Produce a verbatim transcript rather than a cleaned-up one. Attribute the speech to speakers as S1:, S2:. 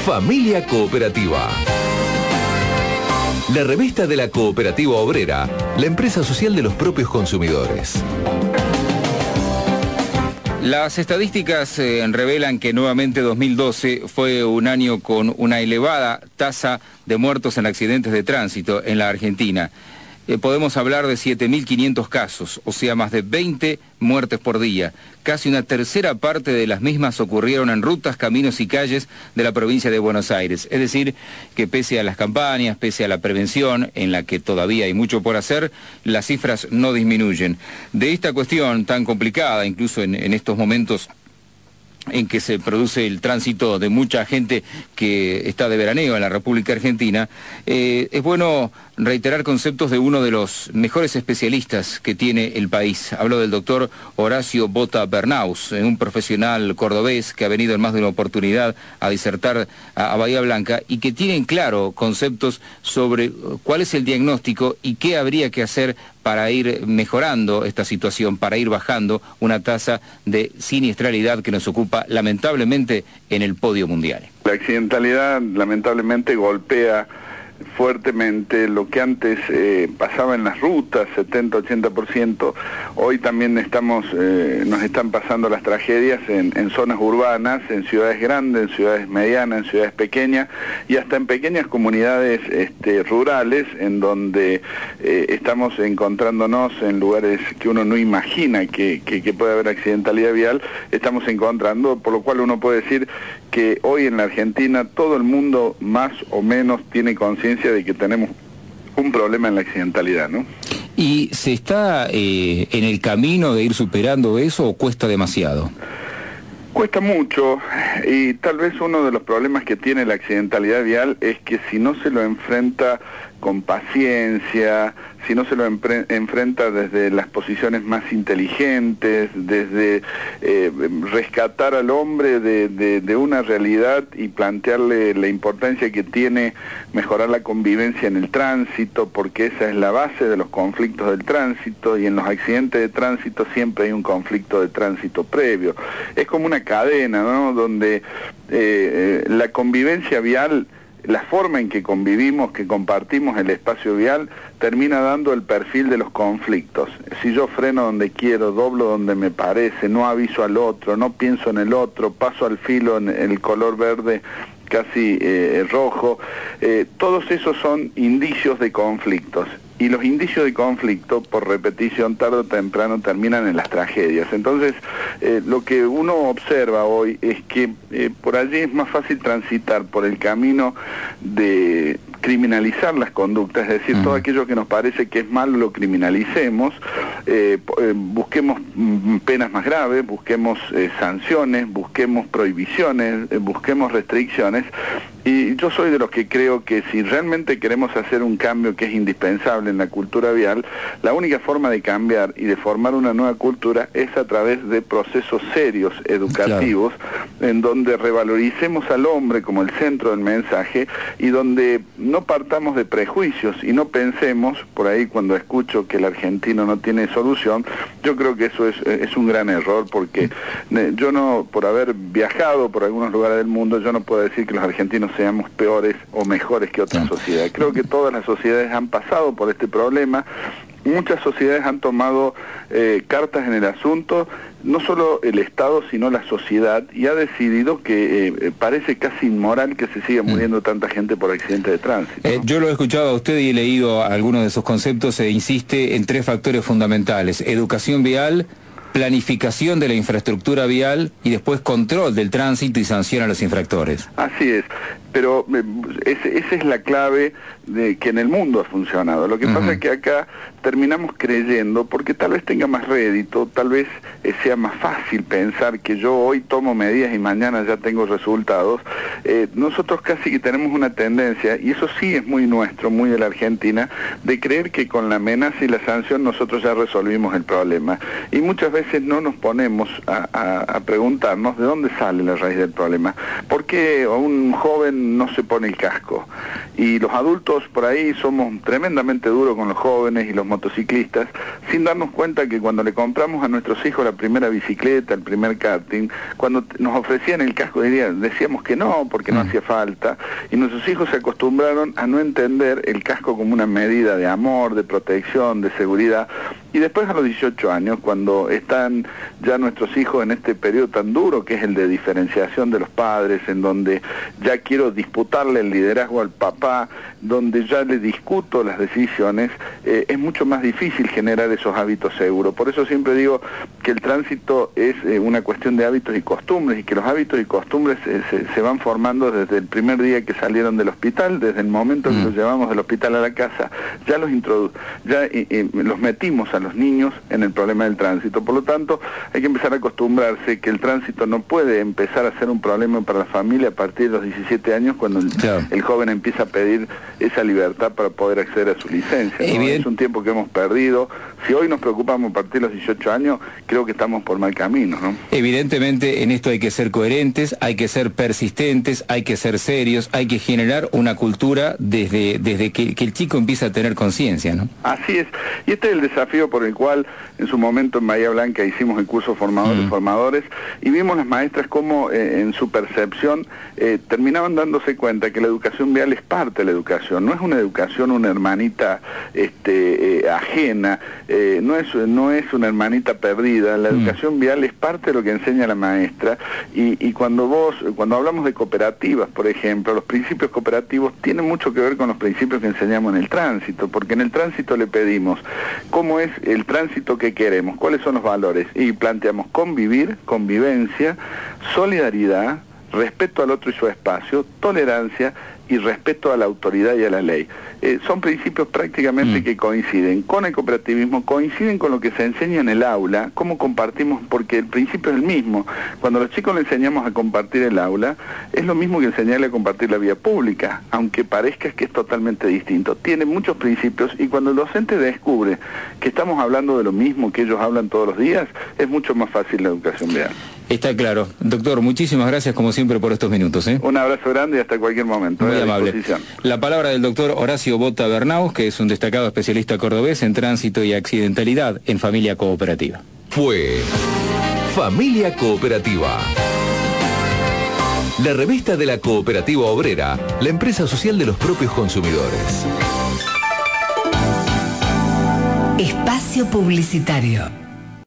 S1: Familia Cooperativa. La revista de la Cooperativa Obrera, la empresa social de los propios consumidores.
S2: Las estadísticas eh, revelan que nuevamente dos mil doce fue un año con una elevada tasa de muertos en accidentes de tránsito en la Argentina. Eh, podemos hablar de siete mil quinientos casos, o sea, más de veinte muertes por día. Casi una tercera parte de las mismas ocurrieron en rutas, caminos y calles de la provincia de Buenos Aires. Es decir, que pese a las campañas, pese a la prevención, en la que todavía hay mucho por hacer, las cifras no disminuyen. De esta cuestión tan complicada, incluso en, en estos momentos en que se produce el tránsito de mucha gente que está de veraneo en la República Argentina, eh, es bueno reiterar conceptos de uno de los mejores especialistas que tiene el país. Hablo del doctor Horacio Bota Bernaus, un profesional cordobés que ha venido en más de una oportunidad a disertar a, a Bahía Blanca y que tiene en claro conceptos sobre cuál es el diagnóstico y qué habría que hacer para ir mejorando esta situación, para ir bajando una tasa de siniestralidad que nos ocupa lamentablemente en el podio mundial.
S3: La accidentalidad lamentablemente golpea fuertemente lo que antes eh, pasaba en las rutas, setenta ochenta por ciento, hoy también estamos, eh, nos están pasando las tragedias en, en zonas urbanas, en ciudades grandes, en ciudades medianas, en ciudades pequeñas y hasta en pequeñas comunidades este, rurales en donde eh, estamos encontrándonos en lugares que uno no imagina que, que, que puede haber accidentalidad vial, estamos encontrando, por lo cual uno puede decir que hoy en la Argentina todo el mundo más o menos tiene conciencia de que tenemos un problema en la accidentalidad, ¿no?
S2: ¿Y se está eh, en el camino de ir superando eso o cuesta demasiado?
S3: Cuesta mucho y tal vez uno de los problemas que tiene la accidentalidad vial es que si no se lo enfrenta con paciencia, si no se lo enfrenta desde las posiciones más inteligentes, desde eh, rescatar al hombre de, de, de una realidad y plantearle la importancia que tiene mejorar la convivencia en el tránsito, porque esa es la base de los conflictos del tránsito, y en los accidentes de tránsito siempre hay un conflicto de tránsito previo. Es como una cadena, ¿no?, donde eh, la convivencia vial, la forma en que convivimos, que compartimos el espacio vial, termina dando el perfil de los conflictos. Si yo freno donde quiero, doblo donde me parece, no aviso al otro, no pienso en el otro, paso al filo en el color verde casi eh, rojo, eh, todos esos son indicios de conflictos. Y los indicios de conflicto, por repetición, tarde o temprano terminan en las tragedias. Entonces, eh, lo que uno observa hoy es que eh, por allí es más fácil transitar por el camino de criminalizar las conductas, es decir, uh-huh. todo aquello que nos parece que es malo lo criminalicemos, eh, eh, busquemos penas más graves, busquemos eh, sanciones, busquemos prohibiciones, eh, busquemos restricciones. Y yo soy de los que creo que si realmente queremos hacer un cambio que es indispensable en la cultura vial, la única forma de cambiar y de formar una nueva cultura es a través de procesos serios, educativos, claro, en donde revaloricemos al hombre como el centro del mensaje y donde no partamos de prejuicios y no pensemos, por ahí cuando escucho que el argentino no tiene solución, yo creo que eso es, es un gran error, porque yo no, por haber viajado por algunos lugares del mundo, yo no puedo decir que los argentinos seamos peores o mejores que otras sociedades. Creo que todas las sociedades han pasado por este problema, muchas sociedades han tomado eh, cartas en el asunto, no solo el Estado sino la sociedad, y ha decidido que eh, parece casi inmoral que se siga muriendo mm. tanta gente por accidentes de tránsito, ¿no?
S2: eh, Yo lo he escuchado a usted y he leído algunos de sus conceptos e insiste en tres factores fundamentales: educación vial, planificación de la infraestructura vial y después control del tránsito y sanción a los infractores.
S3: Así es, pero es, esa es la clave de que en el mundo ha funcionado. Lo que uh-huh. pasa es que acá terminamos creyendo, porque tal vez tenga más rédito, tal vez eh, sea más fácil pensar que yo hoy tomo medidas y mañana ya tengo resultados. Eh, nosotros casi que tenemos una tendencia, y eso sí es muy nuestro, muy de la Argentina, de creer que con la amenaza y la sanción nosotros ya resolvimos el problema. Y muchas veces veces no nos ponemos a, a, a preguntarnos de dónde sale la raíz del problema. ¿Por qué un joven no se pone el casco? Y los adultos por ahí somos tremendamente duros con los jóvenes y los motociclistas, sin darnos cuenta que cuando le compramos a nuestros hijos la primera bicicleta, el primer karting, cuando nos ofrecían el casco decíamos que no, porque no mm. hacía falta, y nuestros hijos se acostumbraron a no entender el casco como una medida de amor, de protección, de seguridad. Y después a los dieciocho años, cuando están ya nuestros hijos en este periodo tan duro que es el de diferenciación de los padres, en donde ya quiero disputarle el liderazgo al papá, donde ya le discuto las decisiones, eh, es mucho más difícil generar esos hábitos seguros. Por eso siempre digo que el tránsito es eh, una cuestión de hábitos y costumbres, y que los hábitos y costumbres eh, se, se van formando desde el primer día que salieron del hospital, desde el momento mm. que los llevamos del hospital a la casa, ya los introdu ya eh, eh, los metimos a los niños en el problema del tránsito. Por lo tanto, hay que empezar a acostumbrarse que el tránsito no puede empezar a ser un problema para la familia a partir de los diecisiete años, cuando el, claro. el joven empieza a pedir esa libertad para poder acceder a su licencia, ¿no? Es un tiempo que hemos perdido. Si hoy nos preocupamos a partir de los dieciocho años, creo que estamos por mal camino, ¿no?
S2: Evidentemente en esto hay que ser coherentes, hay que ser persistentes, hay que ser serios, hay que generar una cultura desde, desde que, que el chico empieza a tener conciencia, ¿no?
S3: Así es, y este es el desafío por el cual en su momento en Bahía Blanca hicimos el curso formadores, mm. formadores, y vimos las maestras cómo eh, en su percepción eh, terminaban dándose cuenta que la educación vial es parte de la educación, no es una educación una hermanita este, eh, ajena, eh, no, es, no es una hermanita perdida, la mm. educación vial es parte de lo que enseña la maestra, y, y cuando vos, cuando hablamos de cooperativas, por ejemplo, los principios cooperativos tienen mucho que ver con los principios que enseñamos en el tránsito, porque en el tránsito le pedimos cómo es el tránsito que queremos, cuáles son los valores, y planteamos convivir, convivencia, solidaridad, respeto al otro y su espacio, tolerancia y respeto a la autoridad y a la ley. Eh, son principios prácticamente mm. que coinciden con el cooperativismo, coinciden con lo que se enseña en el aula, cómo compartimos, porque el principio es el mismo. Cuando a los chicos les enseñamos a compartir el aula, es lo mismo que enseñarle a compartir la vía pública, aunque parezca que es totalmente distinto. Tiene muchos principios, y cuando el docente descubre que estamos hablando de lo mismo que ellos hablan todos los días, es mucho más fácil la educación vial.
S2: Está claro. Doctor, muchísimas gracias como siempre por estos minutos, ¿eh?
S3: Un abrazo grande y hasta cualquier momento.
S2: Muy amable. La palabra del doctor Horacio Bota Bernaus, que es un destacado especialista cordobés en tránsito y accidentalidad en familia cooperativa.
S1: Fue Familia Cooperativa, la revista de la Cooperativa Obrera, la empresa social de los propios consumidores.
S4: Espacio publicitario.